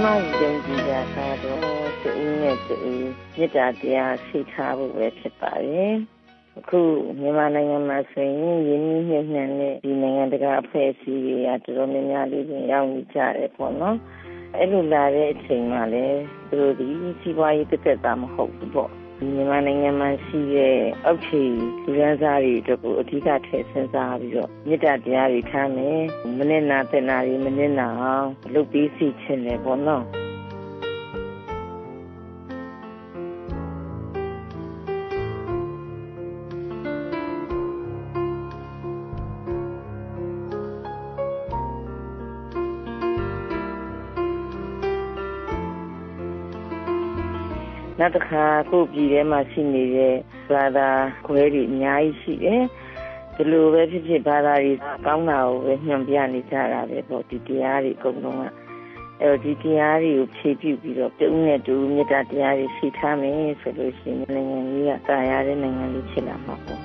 မယုံကြည်တာကတော့တူနဲ့တူမြတ်တာတရားရှိထားဖို့ပဲဖြစ်ပါတယ်အခုမြန်မာနိုင်ငံမှာဆိုရင်ယင်းနှိမ့်နှံတဲ့ဒီနိုင်ငံတကာအဖွဲ့အစည်းတွေကတော်တော်များများလေးပြင်ရောက်နေကြတယ်ပေါ့နော်အဲ့လိုလာတဲ့အချိန်မှာလည်းသူတို့ဒီစီးပွားရေးတက်တာမဟုတ်ဘူးပေါ့မြန်မာနိုင်ငံမှာရှိတဲ့အောက်ခြေလူရန်စားတွေအတွက်ကိုအဓိကထည့်စဉ်းစားပြီးတော့မြစ်တာတရားတွေထားမယ်မနစ်နာတဲ့နာတွေမနစ်နာအောင်လုပ်ပြီးစီခြင်းတယ်ပေါ့နော်နောက်တစ်ခါကိုပြည်ထဲမှာရှိနေတဲ့ဘာသာခွဲတွေအများကြီးရှိတယ်ဒီလိုပဲဖြစ်ဖြစ်ဘာသာတွေကောင်းတာကိုပဲညွှန်ပြနေကြတာပဲပေါ့ဒီတရားတွေအကုန်လုံးကအဲ့တော့ဒီတရားတွေကိုဖြည့်ပြုပြီးတော့တူနဲ့တူမေတ္တာတရားတွေရှိထားမယ်ဆိုလို့ရှိရင်နိုင်ငံကြီးကတာယာတဲ့နိုင်ငံလေးဖြစ်လာမှာပေါ့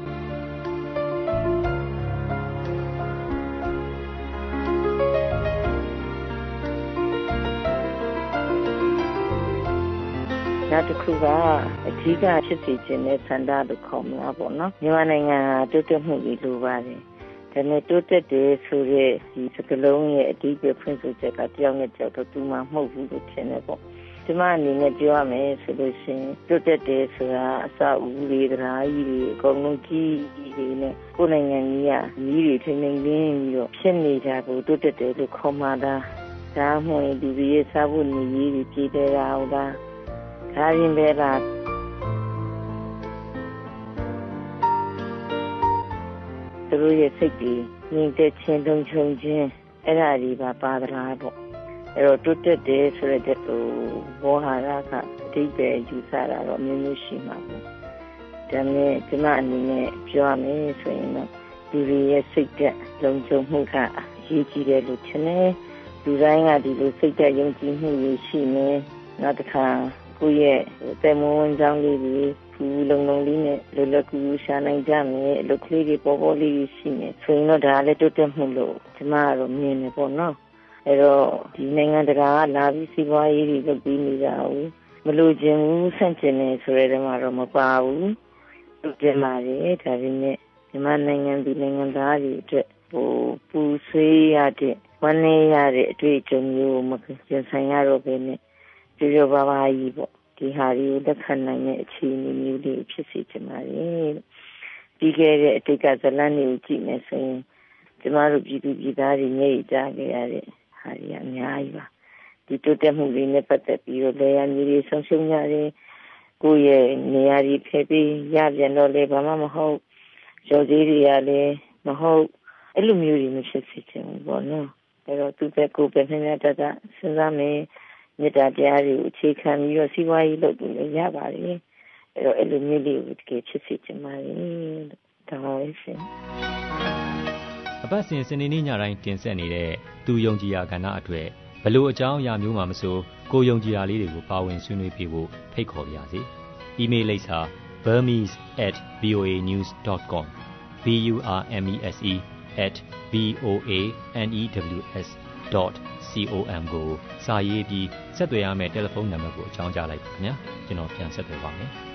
နောက်တစ်ခုကအဓိကဖြစ်စေခြင်းနဲ့ဆန္ဒလို့ခေါ်မှာပေါ့နော်မြန်မာနိုင်ငံကတိုးတက်မှုတွေလိုပါတယ်ဒါနဲ့တိုးတက်တယ်ဆိုတဲ့ဒီစကလုံးရဲ့အဓိကဖွင့်ဆိုချက်ကတယောက်နဲ့တယောက်တော့တူမှမဟုတ်ဘူးလို့ထင်တယ်ပေါ့ဒီမှာအနေနဲ့ပြောရမယ်ဆိုလို့ရှိရင်တိုးတက်တယ်ဆိုတာအစအဦးတွေတရားကြီးတွေအကုန်လုံးကြီးတွေနဲ့ကိုယ်နိုင်ငံကြီးကကြီးတွေထိန်းသိမ်းပြီးတော့ဖြစ်နေကြကိုတိုးတက်တယ်လို့ခေါ်မှာဒါမှမဟုတ်ဒီရဲ့စားဖို့နေကြီးတွေပြည်တယ်တာဟုတ်လားဒါရင်ပဲလားသူတို့ရဲ့စိတ်ကြီးငြိမ်သက်ခြင်းတုံချုံခြင်းအဲ့ဒါဒီပါသလားပေါ့အဲ့တော့တိုးတက်တယ်ဆိုတဲ့တဲ့ကိုဘောဟာရကအတိတ်ပဲယူဆတာတော့မျိုးမျိုးရှိမှာပေါ့ဒါနဲ့ဒီမှာအနေနဲ့ပြောရမယ်ဆိုရင်တော့လူတွေရဲ့စိတ်သက်လုံခြုံမှုကအရေးကြီးတယ်လို့ထင်တယ်လူတိုင်းကဒီလိုစိတ်သက်ယုံကြည်မှုရှိနေနောက်တစ်ခါကိုယ့်ရဲ့တဲ့မွန်းကြောင်းလေးတွေဘူးလုံးလုံးလေးနဲ့လွယ်လွယ်ကူကူရှာနိုင်ကြမယ်အလုပ်ကလေးတွေပေါ်လေးရှိနေဆိုရင်တော့ဒါလည်းတိုးတက်မှုလို့ကျွန်မကတော့မြင်နေပေါ့နော်အဲ့တော့ဒီနိုင်ငံတကာကလာပြီးစီးပွားရေးတွေလုပ်ပြီးနေတာကိုမလို့ခြင်းဘူးဆန့်ကျင်နေဆိုတဲ့နေရာမှာတော့မပါဘူးလုပ်ကြလာတယ်ဒါပေမဲ့မြန်မာနိုင်ငံဒီနိုင်ငံသားတွေအတွက်ပူဆွေးရတဲ့ဝမ်းနည်းရတဲ့အတွေ့အကြုံမျိုးမကျဆိုင်ရတော့ဘဲနဲ့ပြောပါကြီးပေါ့ဒီဟာတွေကိုလက်ခံနိုင်တဲ့အခြေအနေမျိုးတွေဖြစ်စေချင်ပါတယ်ပြီးခဲ့တဲ့အတိတ်ကဇလန်းတွေကိုကြည့်နေဆိုရင်ကျမတို့ပြည်သူပြည်သားတွေညှိကြခဲ့ရတဲ့ဟာတွေအများကြီးပါဒီတိုးတက်မှုတွေနဲ့ပတ်သက်ပြီးတော့လေယာဉ်ကြီးတွေဆုံးရှုံးကြတယ်ကိုယ့်ရဲ့နေရာကြီးဖယ်ပြီးရပြန်တော့လေဘာမှမဟုတ်ရော်သေးတွေကလည်းမဟုတ်အဲ့လိုမျိုးတွေမဖြစ်စေချင်ဘူးပေါ့နော်အဲ့တော့သူပဲကိုယ်ပဲနှင်းတတ်စဉ်းစားမယ်မေတ္တာတရားတွေကိုအခြေခံပြီးတော့စီးပွားရေးလုပ်လို့ရပါတယ်အဲ့တော့အဲ့လိုမျိုးလေးကိုတကယ်ဖြစ်စေချင်ပါတယ်ဒါပါပဲရှင်အပတ်စဉ်စနေနေ့ညတိုင်းတင်ဆက်နေတဲ့သူယုံကြည်ရာကဏ္ဍအတွက်ဘလို့အကြောင်းအရာမျိုးမှမဆိုကိုယုံကြည်ရာလေးတွေကိုပါဝင်ဆွေးနွေးပြဖို့ဖိတ်ခေါ်ပါရစေ။ email လိပ်စာ burmese@voanews.com burmese@voanews.com ကိုစာရေးပြီးဆက်သွယ်ရမယ့်တယ်လီဖုန်းနံပါတ်ကိုအကြောင်းကြားလိုက်ပါခင်ဗျာကျွန်တော်ပြန်ဆက်သွယ်ပါမယ်